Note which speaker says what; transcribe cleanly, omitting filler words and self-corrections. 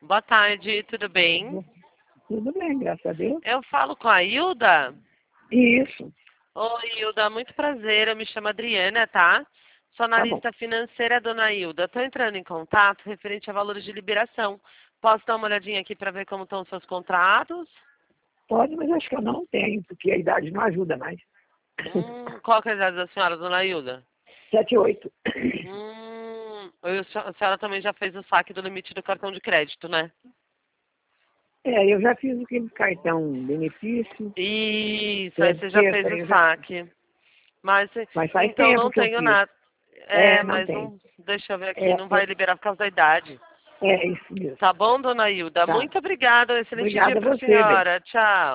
Speaker 1: Boa tarde, tudo bem?
Speaker 2: Tudo bem, graças a Deus.
Speaker 1: Eu falo com a Hilda?
Speaker 2: Isso,
Speaker 1: Oi, Hilda, muito prazer. Eu me chamo Adriana, tá? Sou
Speaker 2: tá bom.
Speaker 1: analista financeira, dona Hilda. Estou entrando em contato referente a valores de liberação. Posso dar uma olhadinha aqui para ver como estão os seus contratos?
Speaker 2: Pode, mas acho que eu não tenho, porque a idade não ajuda mais.
Speaker 1: Qual que é a idade da senhora, dona Hilda?
Speaker 2: 78.
Speaker 1: A senhora também já fez o saque do limite do cartão de crédito, né?
Speaker 2: Eu já fiz aquele cartão benefício.
Speaker 1: Isso, aí você já fez o
Speaker 2: Eu já...
Speaker 1: saque. Mas
Speaker 2: Mas faz
Speaker 1: então
Speaker 2: tempo
Speaker 1: não
Speaker 2: que eu
Speaker 1: tenho
Speaker 2: fiz.
Speaker 1: nada. É,
Speaker 2: Não
Speaker 1: mas
Speaker 2: tem.
Speaker 1: não. Deixa eu ver aqui,
Speaker 2: É,
Speaker 1: não vai liberar por causa da idade.
Speaker 2: isso mesmo.
Speaker 1: Tá bom, dona Hilda?
Speaker 2: Tá.
Speaker 1: Muito obrigada. Um excelente dia
Speaker 2: Obrigada a
Speaker 1: para a
Speaker 2: você, bem.
Speaker 1: senhora. Tchau.